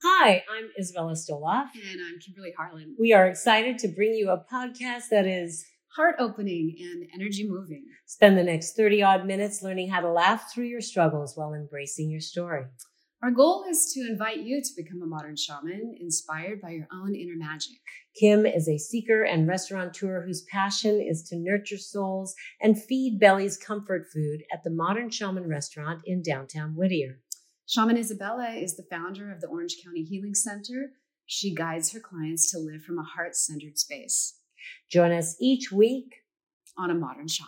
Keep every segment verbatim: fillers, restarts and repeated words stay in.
Hi, I'm Isabella Stoloff. And I'm Kimberly Harlan. We are excited to bring you a podcast that is heart-opening and energy-moving. Spend the next thirty-odd minutes learning how to laugh through your struggles while embracing your story. Our goal is to invite you to become a modern shaman inspired by your own inner magic. Kim is a seeker and restaurateur whose passion is to nurture souls and feed bellies comfort food at the Modern Shaman restaurant in downtown Whittier. Shaman Isabella is the founder of the Orange County Healing Center. She guides her clients to live from a heart-centered space. Join us each week on A Modern Shaman.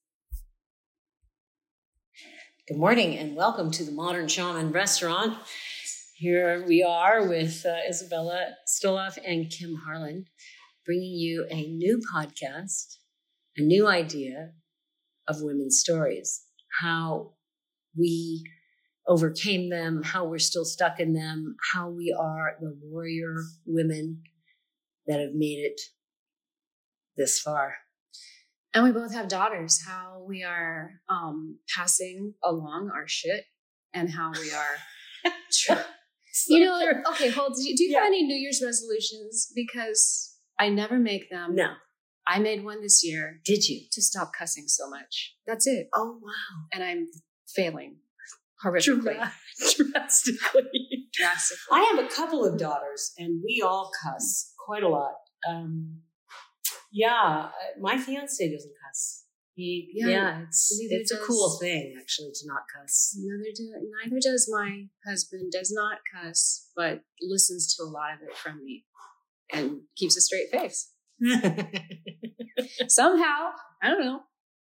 Good morning and welcome to the Modern Shaman restaurant. Here we are with uh, Isabella Stoloff and Kim Harlan, bringing you a new podcast, a new idea of women's stories, how we overcame them, how we're still stuck in them, how we are the warrior women that have made it this far. And we both have daughters, how we are um, passing along our shit and how we are, so you know, true. Okay, hold, do you, do you yeah. have any New Year's resolutions? Because I never make them. No. I made one this year. Did you? To stop cussing so much. That's it. Oh, wow. And I'm failing. Horrifically. Drastically. Drastically. I have a couple of daughters, and we all cuss quite a lot. Um, yeah, my fiance doesn't cuss. He, yeah, yeah, it's it's does, a cool thing actually to not cuss. Neither do neither does my husband. Does not cuss, but listens to a lot of it from me, and keeps a straight face. Somehow, I don't know.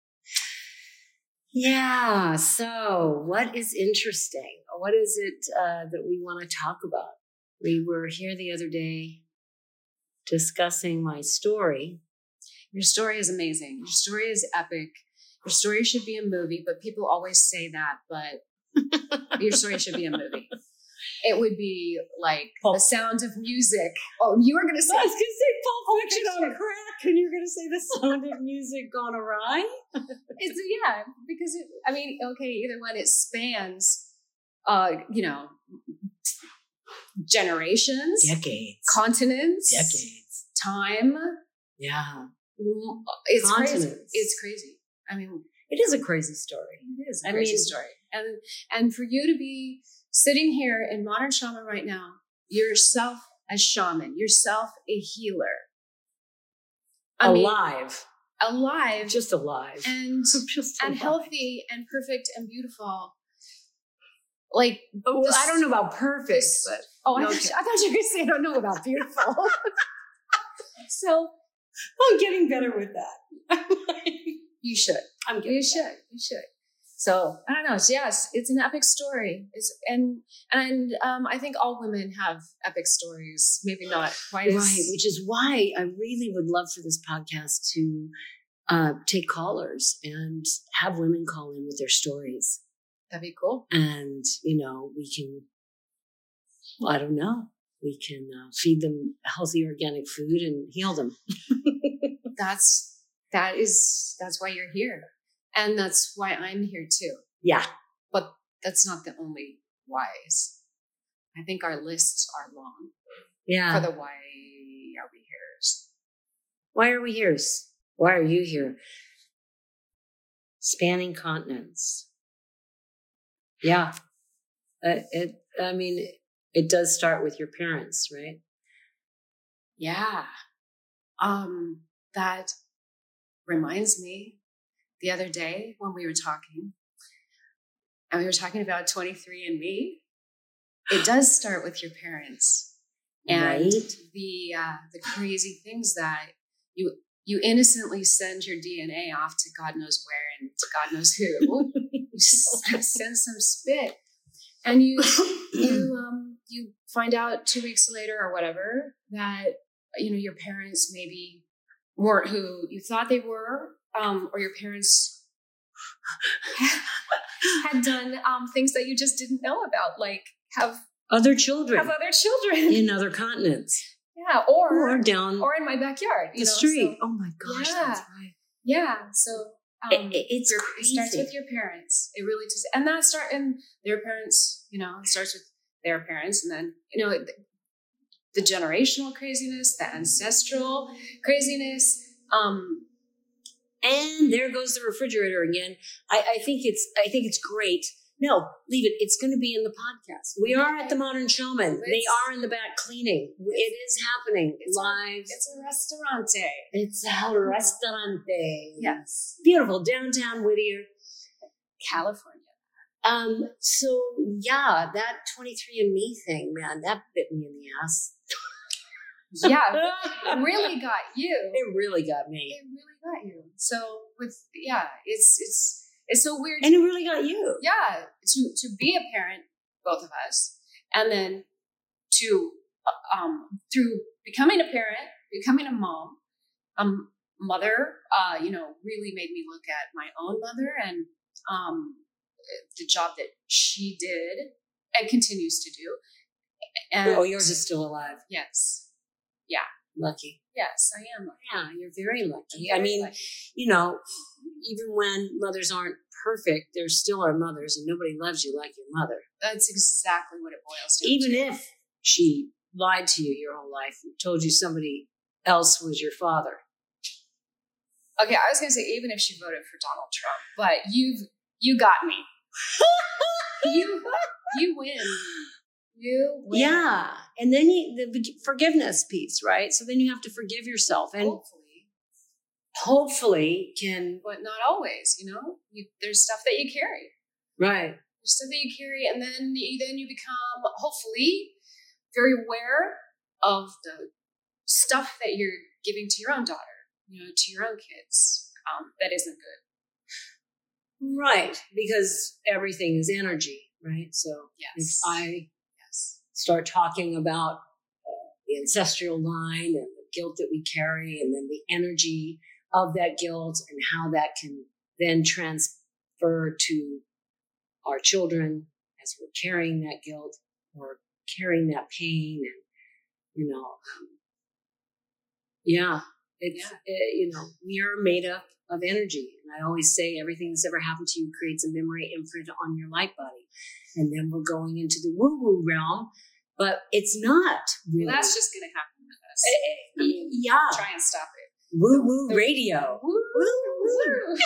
Yeah. So, what is interesting? What is it uh, that we want to talk about? We were here the other day discussing my story. Your story is amazing. Your story is epic. Your story should be a movie, but people always say that, but your story should be a movie. It would be like Pulp. The Sound of Music. Oh, you were going to say... I was going to say Pulp Fiction on crack, and you're going to say The Sound of Music gone awry? It's, yeah, because, it, I mean, okay, either one, it spans, uh, you know, generations. Decades. Continents. Decades. Time. Yeah. It's crazy. It's crazy. I mean, it is a crazy story. It is a I crazy mean, story. And and for you to be sitting here in Modern Shaman right now, yourself a shaman, yourself a healer. I alive. Mean, alive. Just alive. And just and alive. Healthy and perfect and beautiful. Like oh, this, I don't know about perfect, but oh, no, I, thought, I thought you were gonna say I don't know about beautiful. So I'm getting better with that. You should. I'm getting You should. Better. You should. So I don't know. So yes, it's an epic story. It's and and um, I think all women have epic stories. Maybe not quite right, as which is why I really would love for this podcast to uh, take callers and have women call in with their stories. That'd be cool. And you know, we can. Well, I don't know. We can uh, feed them healthy organic food and heal them. that's that is that's why you're here, and that's why I'm here too. Yeah, but that's not the only whys. I think our lists are long. Yeah, for the why are we here's. Why are we here? Why are you here? Spanning continents. Yeah, uh, it. I mean. It, It does start with your parents, right? Yeah. Um, that reminds me the other day when we were talking, and we were talking about twenty-three and me. It does start with your parents. And right. the uh, the crazy things that you you innocently send your D N A off to God knows where and to God knows who. You send some spit. And you, you, um, you find out two weeks later or whatever that, you know, your parents maybe weren't who you thought they were, um, or your parents had done um, things that you just didn't know about, like have other children, have other children in other continents. Yeah, or or down, or in my backyard, you the know, street. So, oh my gosh, yeah, that's right. Yeah, so. Um, it, it's your, crazy. It starts with your parents. It really does. And that start, and their parents, you know, it starts with their parents, and then, you know, the, the generational craziness, the ancestral craziness. Um, and there goes the refrigerator again. I, I think it's, I think it's great. No, leave it. It's going to be in the podcast. We are at the Modern Shaman. It's, they are in the back cleaning. It is happening it's live. A, it's a restaurante. It's a restaurante. Yes. Beautiful. Downtown Whittier, California. Um, so yeah, that twenty-three and me thing, man, that bit me in the ass. Yeah, it really got you. It really got me. It really got you. So with, yeah, it's, it's, it's so weird. And it really got you. Yeah. To, to be a parent, both of us, and then to, um, through becoming a parent, becoming a mom, um, mother, uh, you know, really made me look at my own mother and, um, the job that she did and continues to do. And oh, yours is still alive. Yes. Yeah. Lucky. Yes, I am lucky. Yeah, you're very lucky. Very I mean, lucky. You know, even when mothers aren't perfect, there still are mothers, and nobody loves you like your mother. That's exactly what it boils down even to. Even if she lied to you your whole life and told you somebody else was your father. Okay, I was going to say even if she voted for Donald Trump, but you've you got me. you you win. You win. Yeah, and then you, the forgiveness piece, right? So then you have to forgive yourself, and hopefully, hopefully can, but not always. You know, you, there's stuff that you carry, right? There's stuff that you carry, and then you, then you become hopefully very aware of the stuff that you're giving to your own daughter, you know, to your own kids. Um, that isn't good, right? Because everything is energy, right? So yes. if I start talking about uh, the ancestral line and the guilt that we carry, and then the energy of that guilt and how that can then transfer to our children as we're carrying that guilt or carrying that pain. And, you know, um, yeah, it's, yeah. It, you know, we are made up of energy. And I always say everything that's ever happened to you creates a memory imprint on your light body. And then we're going into the woo-woo realm, but it's not really. Well, that's just going to happen with us. Uh, I mean, yeah. Try and stop it. Woo-woo the, radio. Woo-woo.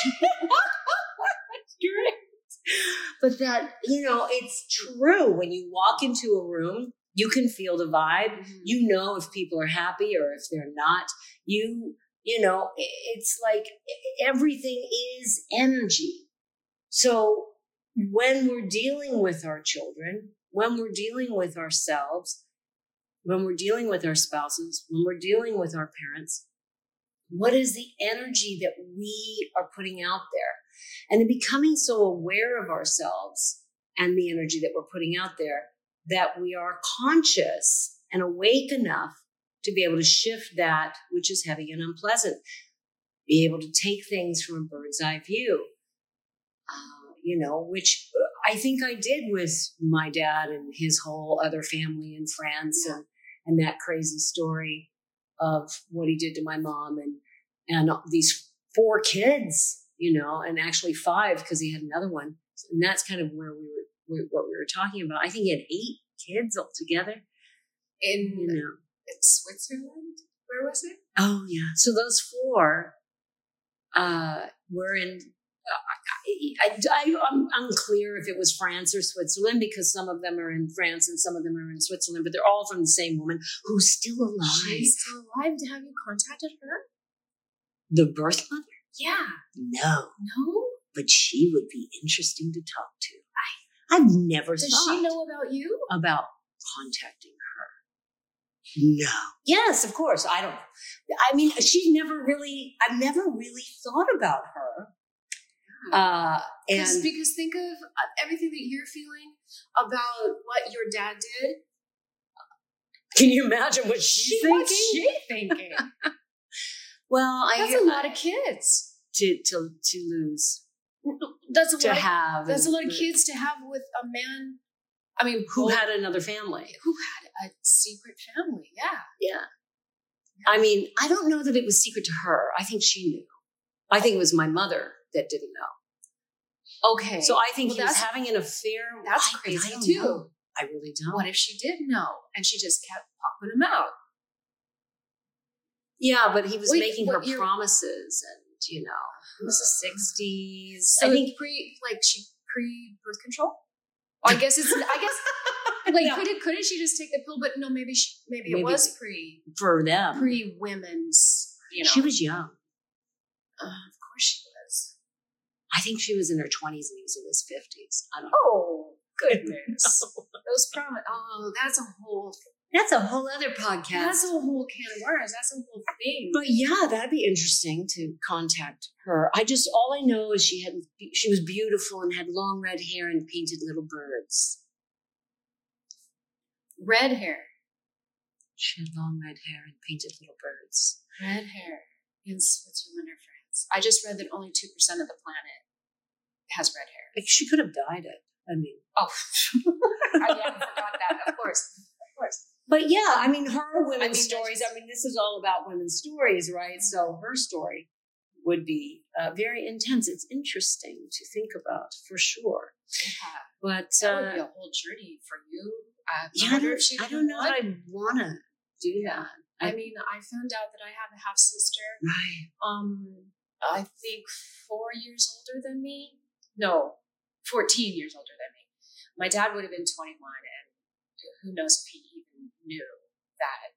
Great. But that, you know, it's true. When you walk into a room, you can feel the vibe. Mm-hmm. You know if people are happy or if they're not. You, you know, it's like everything is energy. So when we're dealing with our children, when we're dealing with ourselves, when we're dealing with our spouses, when we're dealing with our parents, what is the energy that we are putting out there? And then becoming so aware of ourselves and the energy that we're putting out there, that we are conscious and awake enough to be able to shift that which is heavy and unpleasant, be able to take things from a bird's eye view. Uh, you know, which I think I did with my dad and his whole other family in France, yeah. and, and that crazy story of what he did to my mom and, and these four kids, you know, and actually five because he had another one. And that's kind of where we were, what we were talking about. I think he had eight kids altogether. In, you know, in Switzerland? Where was it? Oh, yeah. So those four uh, were in... I, I, I'm unclear if it was France or Switzerland, because some of them are in France and some of them are in Switzerland, but they're all from the same woman who's still alive. She's still alive. Have you contacted her? The birth mother? Yeah. No. No? But she would be interesting to talk to. I, I've never Does thought. Does she know about you? About contacting her. No. Yes, of course. I don't know. I mean, she's never really, I've never really thought about her. Uh, and because think of everything that you're feeling about what your dad did. Can you imagine what she's thinking? What's she thinking? Well, that's I, a lot of kids to to to lose. That's a to lot have. Of, that's a lot of kids to have with a man. I mean, who both, had another family? Who had a secret family? Yeah, yeah. yeah. I mean, I don't know that it was secret to her. I think she knew. I think it was my mother that didn't know. Okay. So I think well, he was having an affair. That's I, crazy I too. Know. I really don't. What if she did know and she just kept popping them out? Yeah, but he was Wait, making what, her you're- promises, and you know, it was the sixties. So I think pre, like she pre-birth control. Well, I guess it's. I guess like No. couldn't couldn't she just take the pill? But no, maybe she maybe, Maybe it was pre for them, pre women's. You know, she was young. Uh, of course she was. I think she was in her twenties and he was in his fifties. I don't know. Oh goodness, those promise. Oh, that's a whole. That's a whole other podcast. That's a whole can of worms. That's a whole thing. But yeah, that'd be interesting to contact her. I just, all I know is she had, she was beautiful and had long red hair and painted little birds. Red hair. She had long red hair and painted little birds. Red hair in Switzerland or France. I just read that only two percent of the planet has red hair. Like she could have dyed it. I mean, Oh, I yeah, I forgot that. Of course, of course. but yeah, I mean, her women's I mean, stories. that's- I mean, this is all about women's stories, right? So her story would be uh, very intense. It's interesting to think about for sure. Yeah, But that uh, would be a whole journey for you. Uh, yeah, I wonder don't, if she I would don't know want- that I want to do Yeah. that. I mean, I found out that I have a half sister. Right. Um, I think four years older than me. No, fourteen years older than me. My dad would have been twenty-one, and who knows if he even knew that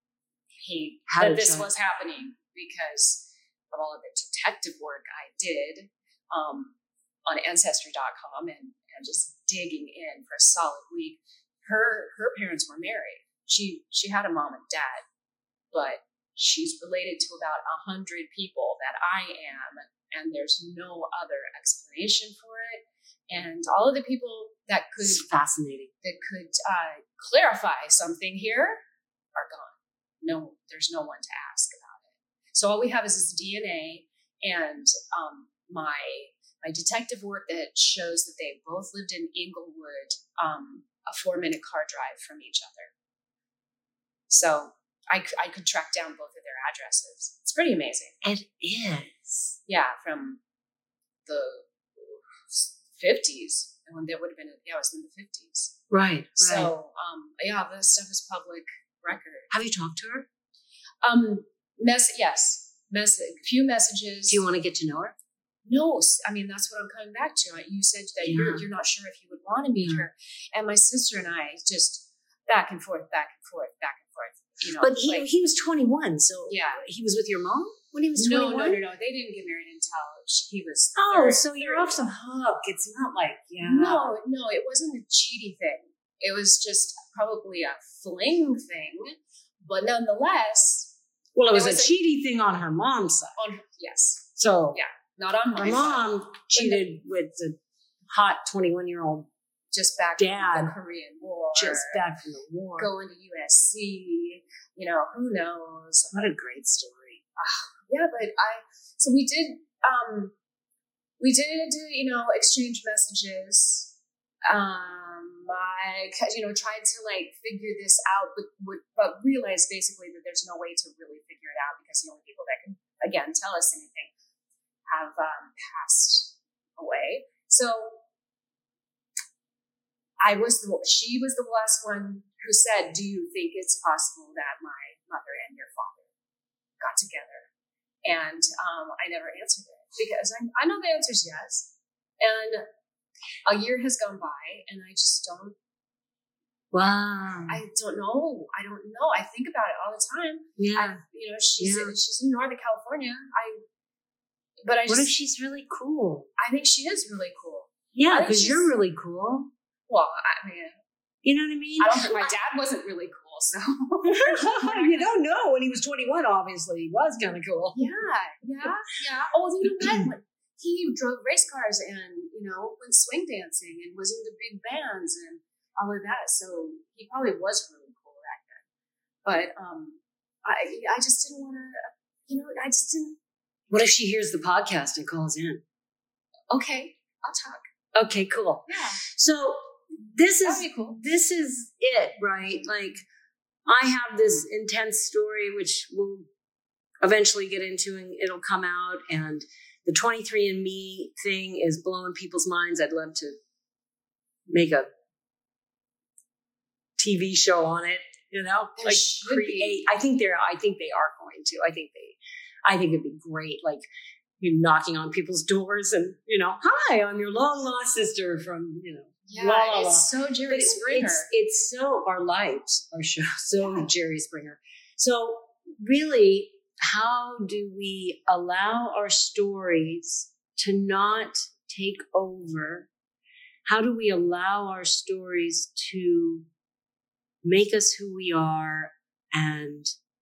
he Had a that this child. was happening because of all of the detective work I did um, on Ancestry dot com and, and just digging in for a solid week. Her her parents were married. She she had a mom and dad, but she's related to about a hundred people that I am, and there's no other explanation for it. And all of the people that could It's fascinating. that could uh, clarify something here are gone. No, there's no one to ask about it. So all we have is this D N A and um, my my detective work that shows that they both lived in Inglewood, um, a four minute car drive from each other. So I, c- I could track down both of their addresses. It's pretty amazing. It is. Yeah, from the fifties. And when there would have been, yeah, it was in the fifties. Right. Right. So, um, yeah, this stuff is public record. Have you talked to her? Um, mess, yes, mess, few messages. Do you want to get to know her? No, s- I mean that's what I'm coming back to. You said that you're Yeah. you're not sure if you would want to meet Yeah. her, and my sister and I just back and forth, back and forth, back and forth. You know, But he like- he was twenty-one, so Yeah. he was with your mom when he was no, twenty-one. no, no, no. They didn't get married until sh- he was. Oh, thirty- so you're thirty. off the hook. It's not like yeah. No, no, it wasn't a cheaty thing. It was just probably a fling thing, but nonetheless, Well, it was, It was a a- cheaty thing on her mom's side. on yes, So Yeah. not on her my side. mom cheated with the hot twenty-one-year-old Just back Dad. from the Korean War, just back from the war. going to U S C. You know, who knows? What a great story. Yeah, but I so we did um we did you know exchange messages. Um, I you know tried to like figure this out, but would but realized basically that there's no way to really figure it out because the only people that can again tell us anything have um, passed away. So I was the she was the last one who said, "Do you think it's possible that my mother and your father got together?" And um, I never answered it because I, I know the answer is yes. And a year has gone by, and I just don't. Wow. I don't know. I don't know. I think about it all the time. yeah. I, you know, she's Yeah. she's in Northern California. I, but I What just if she's really cool? I think she is really cool. Yeah, I think because she's- you're really cool. Well, I mean, You know what I mean? I don't think my dad wasn't really cool, so you don't know. When he was twenty-one, obviously, he was kind of cool. yeah, yeah, yeah. Oh, you know what? He drove race cars and you know went swing dancing and was into big bands and all of that. So he probably was really cool back then. But um, I I just didn't want to. You know, I just didn't. What if she hears the podcast and calls in? Okay, I'll talk. Okay, cool. Yeah, So this is that'd be cool. this is it, right? Like I have this intense story which we'll eventually get into and it'll come out, and the twenty-three and me thing is blowing people's minds. I'd love to make a T V show on it, you know, There like should create. be. I think they're. I think they are going to. I think they. I think it'd be great. Like you knocking on people's doors and you know, hi, I'm your long lost sister from you know. Yeah, la, la, la. it's so Jerry But Springer. It's, it's so our lives are so, so Yeah. Jerry Springer. So really, how do we allow our stories to not take over? How do we allow our stories to make us who we are and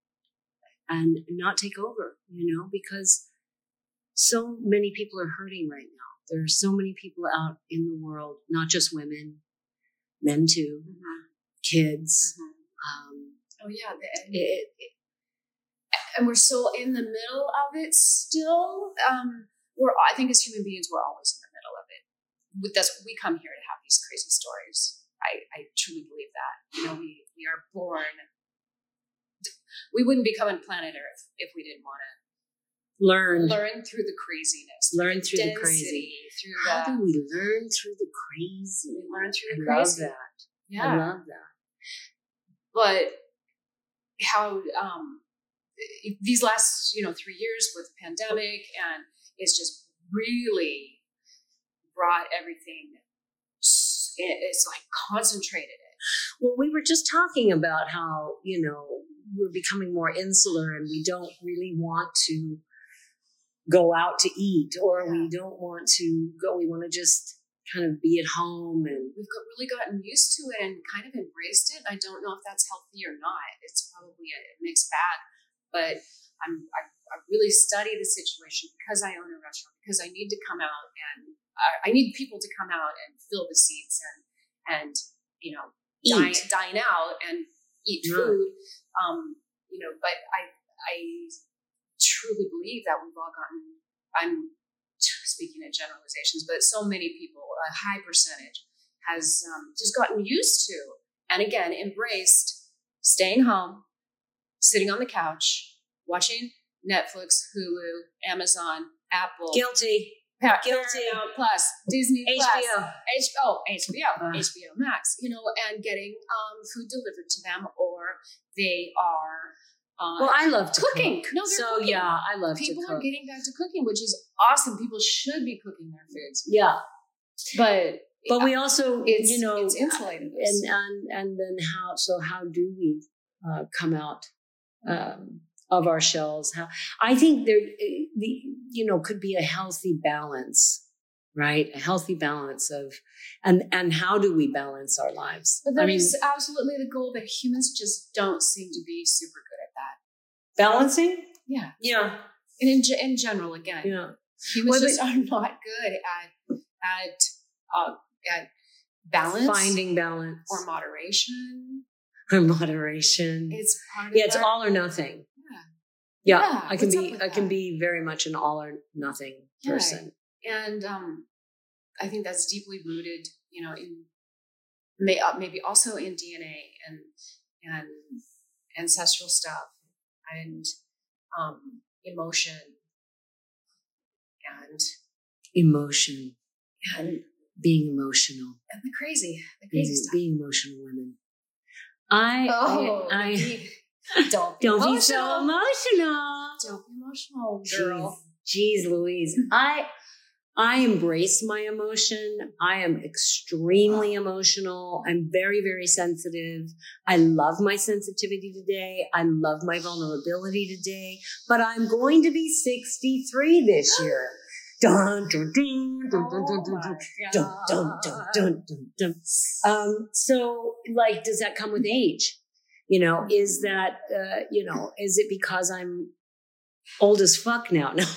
and not take over? You know, because so many people are hurting right now. There are so many people out in the world, not just women, men too, Mhm. kids. Mhm. Um, Oh yeah, the, and, it, it, and we're so in the middle of it still. Um, we're I think as human beings, we're always in the middle of it. With this, we come here to have these crazy stories. I, I truly believe that. You know, we we are born. We wouldn't be coming planet Earth if we didn't want to learn, learn through the craziness, learn through the density, crazy. through How the do we learn through the crazy? we learn through the I love crazy. that. Yeah, I love that. but how um, these last you know three years with the pandemic and it's just really brought everything. It's like concentrated it. Well, we were just talking about how you know we're becoming more insular and we don't really want to go out to eat, or Yeah. we don't want to go. We want to just kind of be at home and. We've got, really gotten used to it and kind of embraced it. I don't know if that's healthy or not. It's probably a mixed bag, but I'm, I, I really study the situation because I own a restaurant, because I need to come out and I, I need people to come out and fill the seats and, and, you know, dine, Eat. dine out and eat Yeah. food. Um, you know, but I, I truly believe that we've all gotten, I'm speaking in generalizations, but so many people, a high percentage, has um, just gotten used to, and again, embraced staying home, sitting on the couch, watching Netflix, Hulu, Amazon, Apple, Guilty. Pa- Guilty. Paramount Plus, Disney H Plus, B O. H- oh, H B O, Uh. H B O Max, you know, and getting um, food delivered to them, or they are uh, Well, I love to cooking. cook. No, they're so cooking. yeah, I love people to cook. are getting back to cooking, which is awesome. People should be cooking their foods, yeah, but but we also, it's you know, it's insulated. us. and and and then how? So how do we uh, come out um, of our shells? How I think there, the you know, could be a healthy balance, right? A healthy balance of, and and how do we balance our lives? But that I mean, is absolutely the goal. But humans just don't seem to be super good at that. balancing. Yeah, Yeah, and in ge- in general, again, yeah. humans Well, but- just are not good at at uh, at balance, Finding balance or moderation. or moderation. It's part of Yeah, it's our- all or nothing. Yeah. Yeah, Yeah, I can what's up be with I can that? be very much an all or nothing Yeah. person. And um, I think that's deeply rooted, you know, in may, uh, maybe also in D N A and and ancestral stuff and um, emotion and Emotion and being emotional, and the crazy, the being, crazy stuff. being emotional women. I Oh, I, I the deep- don't be don't emotional. be so emotional. Don't be emotional, girl. Jeez, Jeez Louise. I I embrace my emotion. I am extremely emotional. I'm very, very sensitive. I love my sensitivity today. I love my vulnerability today. But I'm going to be sixty-three this year. Dun, dun, dun, dun, dun, dun, dun, dun. Dun, dun, dun, dun, dun, dun. Um, so, like, does that come with age? You know, is that, uh, you know, is it because I'm old as fuck now? No.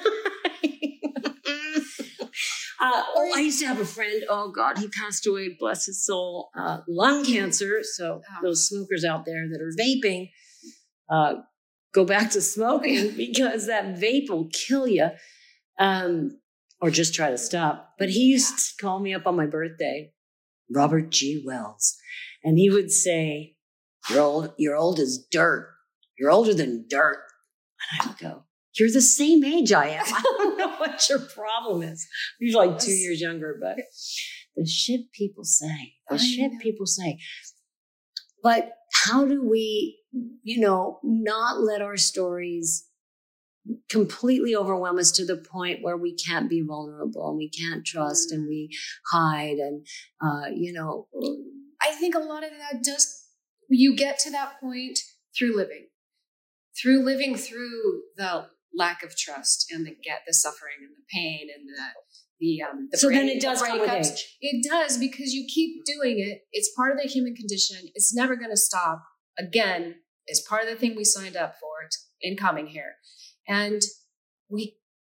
uh, oh, I used to have a friend. Oh, God, he passed away, bless his soul, uh, lung cancer. So, those smokers out there that are vaping, uh, go back to smoking because that vape will kill you. Um, or just try to stop. But he used to call me up on my birthday, Robert G. Wells, and he would say, "You're old. You're old as dirt. You're older than dirt." And I would go, "You're the same age I am. I don't know what your problem is." He's like two years younger, but the shit people say, the I shit know. people say. But how do we, you know, not let our stories completely overwhelm us to the point where we can't be vulnerable and we can't trust and we hide and, uh, you know. I think a lot of that does, you get to that point through living, through living through the lack of trust and the get the suffering and the pain and the, the, um, the so break, then it does the come with breakups. age. It does, because you keep doing it. It's part of the human condition. It's never going to stop. Again, it's part of the thing we signed up for in coming here. And we,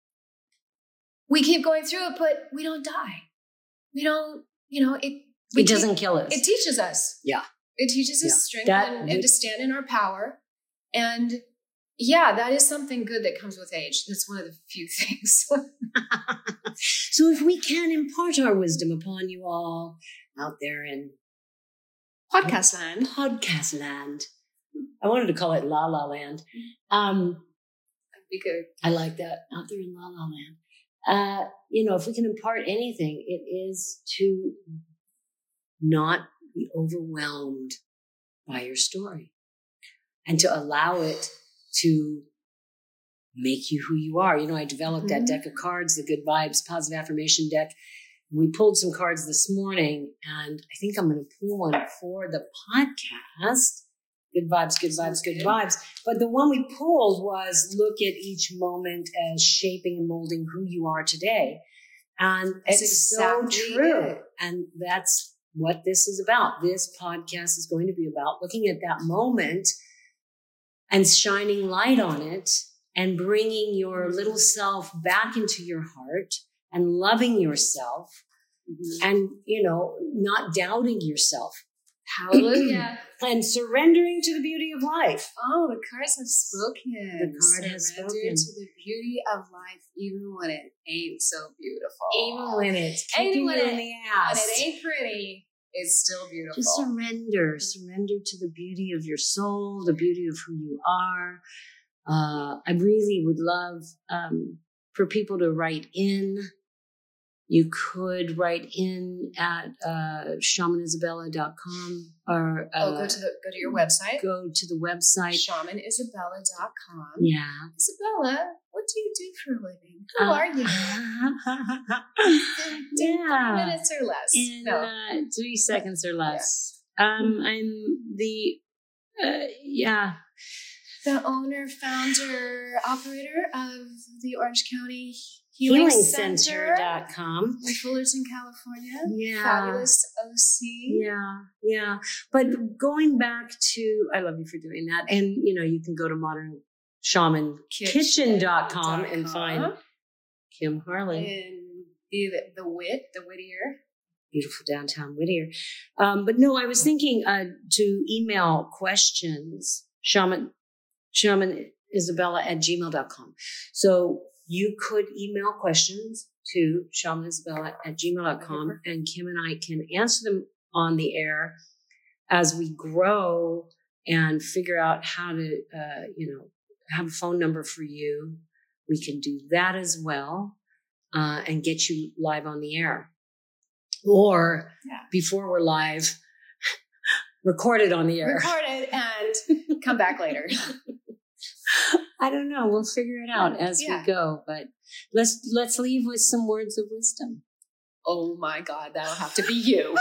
we keep going through it, but we don't die. We don't, you know, it, we It doesn't keep, kill us. It teaches us. Yeah. It teaches us Yeah. strength That and, would- and to stand in our power. And yeah, that is something good that comes with age. That's one of the few things. So if we can impart our wisdom upon you all out there in Podcast land. podcast land, I wanted to call it La La Land. Um, That'd be good. I like that, out there in La La Land. Uh, you know, if we can impart anything, it is to not be overwhelmed by your story and to allow it to make you who you are. You know, I developed Mm-hmm. that deck of cards, the Good Vibes Positive Affirmation deck. We pulled some cards this morning, and I think I'm going to pull one for the podcast. Good vibes, good vibes, good vibes. But the one we pulled was look at each moment as shaping and molding who you are today. And That's it's exactly so true. it. And that's what this is about. This podcast is going to be about looking at that moment and shining light on it and bringing your little self back into your heart and loving yourself Mm-hmm. and, you know, not doubting yourself Hallelujah. and surrendering to the beauty of life. Oh, the cards have spoken. The card has Surrender spoken. to the beauty of life, even when it ain't so beautiful. Even when it's Even kicking when you it- in the when ass. it ain't pretty, it's still beautiful. Just surrender. Surrender to the beauty of your soul, the beauty of who you are. Uh, I really would love um, for people to write in. You could write in at uh, shaman isabella dot com or uh, oh, go to the go to your website. go to the website. shaman isabella dot com. Yeah. Isabella, what do you do for a living? Who Uh, are you? yeah. Three minutes or less. In no. uh, three seconds or less. Um, I'm the, uh, yeah. The owner, founder, operator of the Orange County Healing, healing Center center dot com. in Fullerton, California. Yeah. Fabulous O C. Yeah, yeah. But going back to, I love you for doing that. And, you know, you can go to modern shaman kitchen dot com and find Kim Harlan. And the, the wit, the Whittier. Beautiful downtown Whittier. Um, but no, I was thinking uh, to email questions, shaman, shaman isabella at gmail dot com. So you could email questions to shaman isabella at gmail dot com, and Kim and I can answer them on the air as we grow and figure out how to, uh, you know, have a phone number for you. We can do that as well uh, and get you live on the air. Or Yeah. before we're live, record it on the air. Record it and come back later. I don't know. We'll figure it out as Yeah. we go. But let's let's leave with some words of wisdom. Oh my God, that'll have to be you.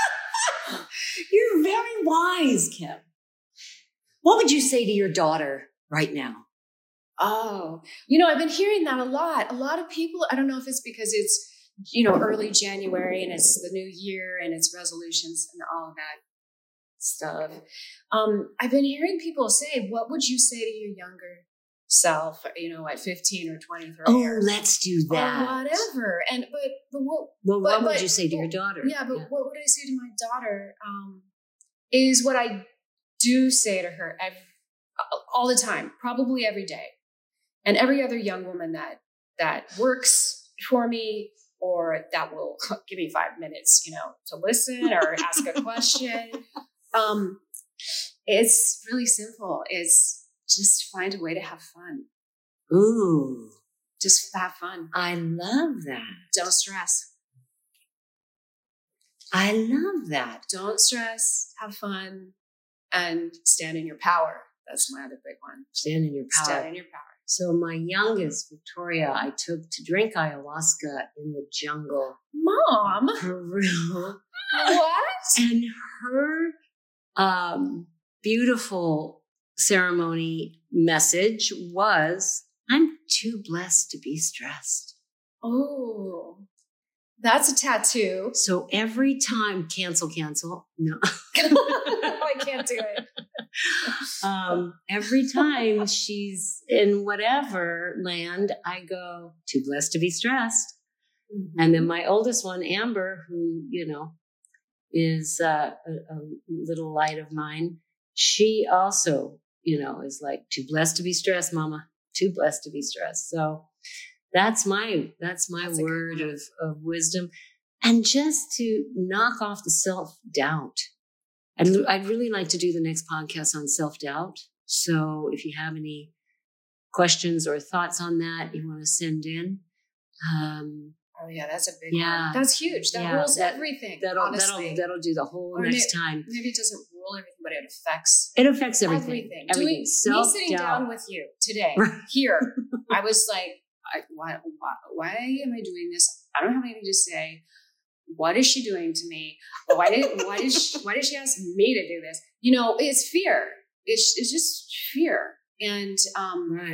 You're very wise, Kim. What would you say to your daughter right now? Oh, you know, I've been hearing that a lot. A lot of people, I don't know if it's because it's, you know, early January and it's the new year and it's resolutions and all of that stuff. Um, I've been hearing people say, what would you say to your younger self, you know, at fifteen or twenty-three? Oh, or, let's do that. or whatever. And, but, but what, Well, but- what would but- you say to your well, daughter? Yeah, but what would I say to my daughter um, is what I do say to her every, all the time, probably every day. And every other young woman that that works for me or that will give me five minutes, you know, to listen or ask a question. Um, it's really simple. It's just find a way to have fun. Ooh, Just have fun. I love that. Don't stress. I love that. Don't stress. Have fun. and stand in your power. That's my other big one. Stand in your power. Stand in your power. So my youngest, Victoria, I took to drink ayahuasca in the jungle. Mom. Peru. What? And her um, beautiful ceremony message was, I'm too blessed to be stressed. Oh, that's a tattoo. So every time, cancel, cancel. No. I can't do it. Um, every time she's in whatever land, I go, too blessed to be stressed. Mm-hmm. And then my oldest one, Amber, who, you know, is uh, a, a little light of mine, she also, you know, is like, too blessed to be stressed, mama, too blessed to be stressed. So that's my, that's my that's word of, of wisdom. And just to knock off the self-doubt. I'd, I'd really like to do the next podcast on self-doubt. So if you have any questions or thoughts on that, you want to send in. Um, oh yeah, that's a big yeah, one. That's huge. That yeah, rules that, everything. That'll, honestly. that'll, that'll do the whole or next maybe, time. Maybe it doesn't rule everything, but it affects It affects everything. Everything. everything. Doing, Self-doubt. me sitting down with you today, here, I was like, I, why, why, why am I doing this? I don't have anything to say. What is she doing to me? Why did why did she, why did she ask me to do this? You know, it's fear. It's it's just fear. And um, right.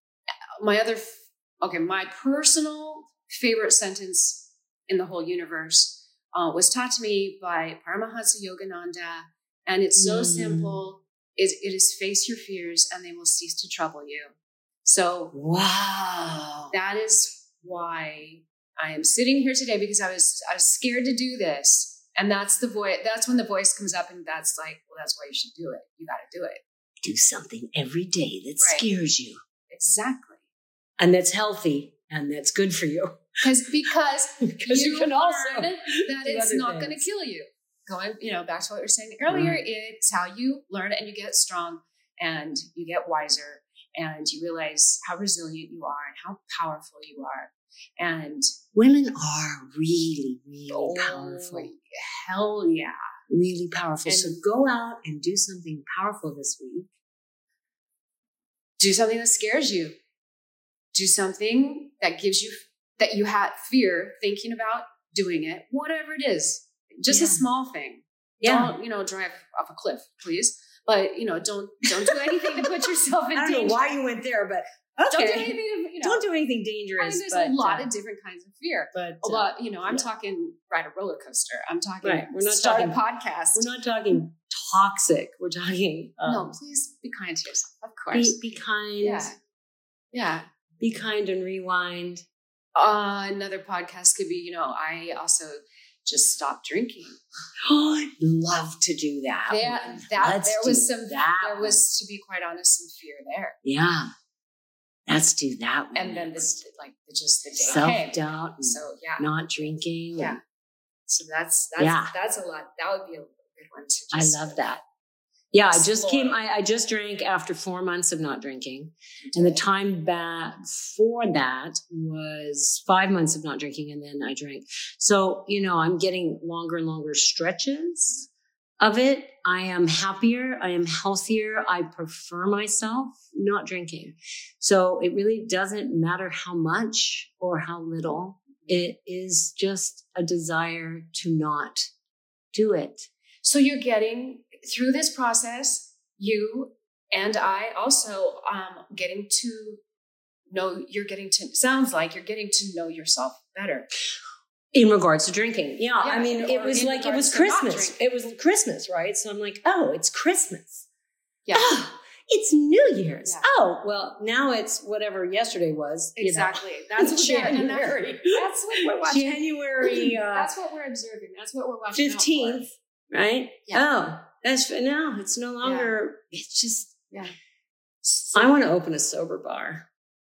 my other okay, my personal favorite sentence in the whole universe uh, was taught to me by Paramahansa Yogananda, and it's so mm. simple. It, it is face your fears, and they will cease to trouble you. So wow, that is why I am sitting here today, because I was I was scared to do this, and that's the voice. That's when the voice comes up, and that's like, well, that's why you should do it. You got to do it. Do something every day that right. scares you. Exactly, and that's healthy, and that's good for you. Because because because you, you can also that it's not going to kill you. Going, you know, back to what you were saying earlier, right. It's how you learn and you get strong and you get wiser and you realize how resilient you are and how powerful you are. And women are really, really oh, powerful. Hell yeah. Really powerful. And so go out and do something powerful this week. Do something that scares you. Do something that gives you, that you had fear thinking about doing it, whatever it is. Just yeah. a small thing. Yeah. Don't, you know, drive off a cliff, please. But, you know, don't don't do anything to put yourself in danger. I don't know why you went there, but okay. Don't do anything, to, you know. Don't do anything dangerous. I mean, there's but, a lot uh, of different kinds of fear. But a lot, you know, I'm yeah. talking ride a roller coaster. I'm talking right. We're not start talking, a podcast. We're not talking toxic. We're talking um, no. Please be kind to yourself. Of course, be, be kind. Yeah, yeah. Be kind and rewind. Uh, another podcast could be, you know, I also just stopped drinking. Oh, I'd love to do that. That, that Let's there was some that there one. was, to be quite honest, some fear there. Yeah. Let's do that one. And then this, like, just the day self-doubt. Came. So yeah, not drinking. Yeah. So that's that's yeah. that's a lot. That would be a good one to just I love that. Yeah, explore. I just came, I, I just drank after four months of not drinking. And the time back for that was five months of not drinking, and then I drank. So, you know, I'm getting longer and longer stretches of it. I am happier. I am healthier. I prefer myself not drinking. So it really doesn't matter how much or how little. It is just a desire to not do it. So you're getting through this process, you and I also um, getting to know, you're getting to, sounds like you're getting to know yourself better. In regards to drinking. Yeah. yeah I mean, it was like, it was Christmas. It was Christmas, right? So I'm like, oh, it's Christmas. Yeah. Oh, it's New Year's. Yeah. Oh, well, now it's whatever yesterday was. Exactly. You know. That's what January. That's, that's what we're watching. January. Uh, that's what we're observing. That's what we're watching. fifteenth, right? Yeah. Oh, that's no, it's no longer, yeah. It's just, yeah. So, I want to open a sober bar.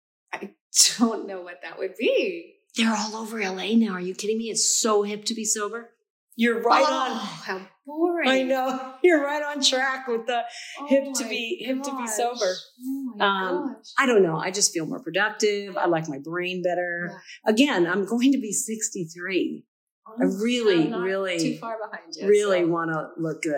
I don't know what that would be. They're all over L A now. Are you kidding me? It's so hip to be sober. You're right oh, on. How boring. I know. You're right on track with the oh hip to be hip to be sober. Oh my um, gosh. I don't know. I just feel more productive. I like my brain better. Yeah. Again, I'm going to be sixty-three. Oh, I really, I'm not really, too far behind you. really so. want to look good.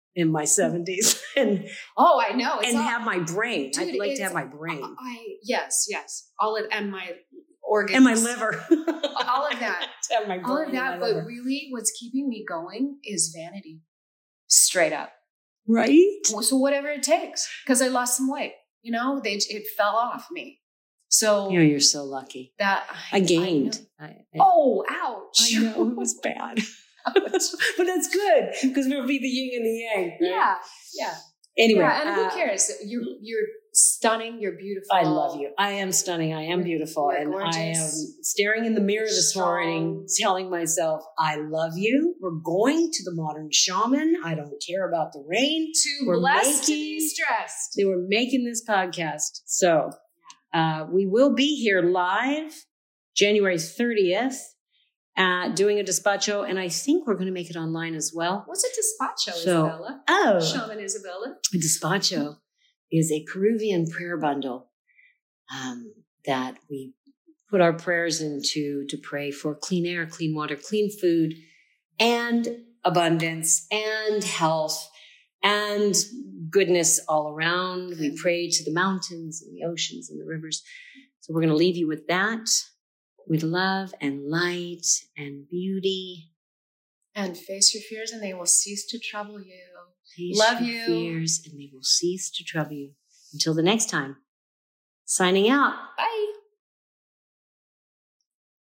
in my seventies and oh, I know, it's and all, have my brain. dude, I'd like to have my brain. I yes, yes, all of and my organs and my liver, all of that, to have my brain all of that. But liver. really, what's keeping me going is vanity, straight up. Right. So whatever it takes, because I lost some weight. You know, they it fell off me. So you know, you're so lucky. That I, I gained. I, I, oh, ouch! I know it was bad. But that's good because we'll be the yin and the yang. Right? Yeah, yeah. Anyway, yeah, and uh, who cares? You're you're stunning. You're beautiful. I love you. I am stunning. I am You're, beautiful, you're and gorgeous. I am staring in the mirror this Strong. morning, telling myself, "I love you." We're going to the Modern Shaman. I don't care about the rain. Too we're blessed to making, be stressed. They were making this podcast, so uh, we will be here live January thirtieth. Uh, doing a despacho, and I think we're going to make it online as well. What's a despacho, so, Isabella? Oh, Shaman Isabella. A despacho is a Peruvian prayer bundle um, that we put our prayers into to pray for clean air, clean water, clean food, and abundance, and health, and goodness all around. We pray to the mountains and the oceans and the rivers. So we're going to leave you with that. With love and light and beauty. And face your fears and they will cease to trouble you. Face love your you. fears and they will cease to trouble you. Until the next time. Signing out. Bye.